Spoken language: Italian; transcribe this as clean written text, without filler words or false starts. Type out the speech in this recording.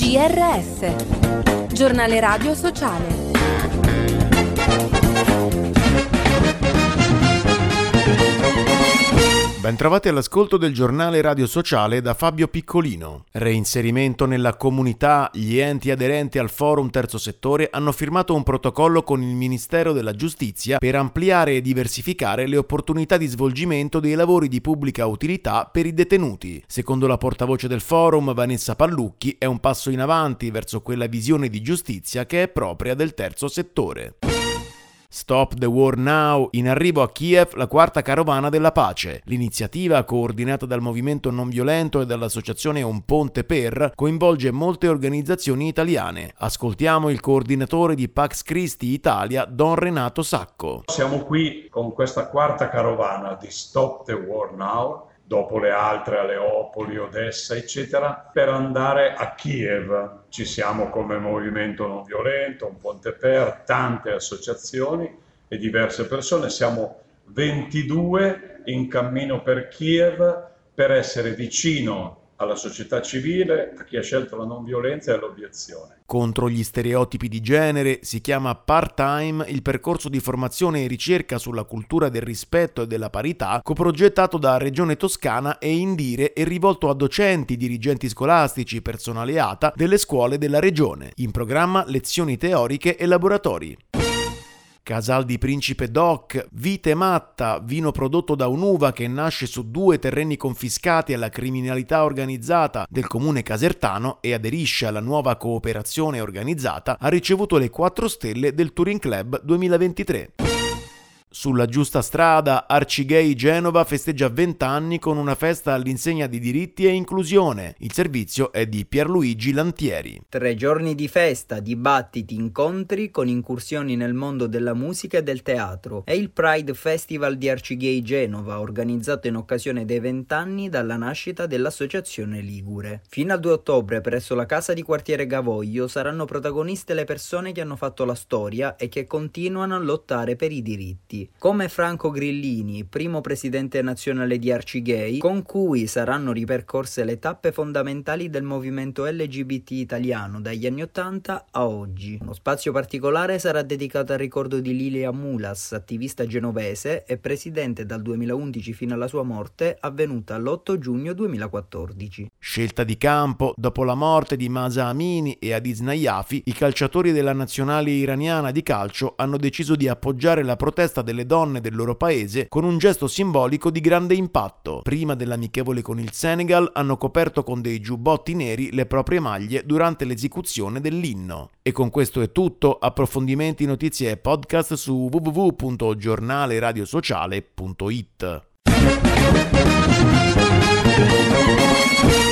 GRS, Giornale Radio Sociale. Bentrovati all'ascolto del giornale radio sociale da Fabio Piccolino. Reinserimento nella comunità. Gli enti aderenti al Forum Terzo Settore hanno firmato un protocollo con il Ministero della Giustizia per ampliare e diversificare le opportunità di svolgimento dei lavori di pubblica utilità per i detenuti. Secondo la portavoce del Forum, Vanessa Pallucchi, è un passo in avanti verso quella visione di giustizia che è propria del terzo settore. Stop the War Now, in arrivo a Kiev la quarta carovana della pace. L'iniziativa, coordinata dal movimento non violento e dall'associazione Un Ponte Per, coinvolge molte organizzazioni italiane. Ascoltiamo il coordinatore di Pax Christi Italia, Don Renato Sacco. Siamo qui con questa quarta carovana di Stop the War Now, dopo le altre a Leopoli, Odessa, eccetera, per andare a Kiev. Ci siamo come movimento non violento, Un Ponte Per, tante associazioni e diverse persone. Siamo 22 in cammino per Kiev per essere vicino alla società civile, a chi ha scelto la non violenza e all'obiezione. Contro gli stereotipi di genere si chiama Part-Time il percorso di formazione e ricerca sulla cultura del rispetto e della parità, coprogettato da Regione Toscana e Indire e rivolto a docenti, dirigenti scolastici, personale ATA delle scuole della regione. In programma lezioni teoriche e laboratori. Casal di Principe Doc, Vite Matta, vino prodotto da un'uva che nasce su 2 terreni confiscati alla criminalità organizzata del comune casertano e aderisce alla nuova cooperazione organizzata, ha ricevuto le 4 stelle del Touring Club 2023. Sulla giusta strada, Arcigay Genova festeggia 20 anni con una festa all'insegna di diritti e inclusione. Il servizio è di Pierluigi Lantieri. 3 giorni di festa, dibattiti, incontri con incursioni nel mondo della musica e del teatro. È il Pride Festival di Arcigay Genova, organizzato in occasione dei 20 anni dalla nascita dell'Associazione Ligure. Fino al 2 ottobre, presso la casa di quartiere Gavoglio, saranno protagoniste le persone che hanno fatto la storia e che continuano a lottare per i diritti. Come Franco Grillini, primo presidente nazionale di Arcigay, con cui saranno ripercorse le tappe fondamentali del movimento LGBT italiano dagli anni 80 a oggi. Uno spazio particolare sarà dedicato al ricordo di Lilia Mulas, attivista genovese e presidente dal 2011 fino alla sua morte, avvenuta l'8 giugno 2014. Scelta di campo. Dopo la morte di Mahsa Amini e Aziz Najafi, i calciatori della nazionale iraniana di calcio hanno deciso di appoggiare la protesta delle donne del loro paese con un gesto simbolico di grande impatto. Prima dell'amichevole con il Senegal hanno coperto con dei giubbotti neri le proprie maglie durante l'esecuzione dell'inno. E con questo è tutto. Approfondimenti, notizie e podcast su www.giornaleradiosociale.it.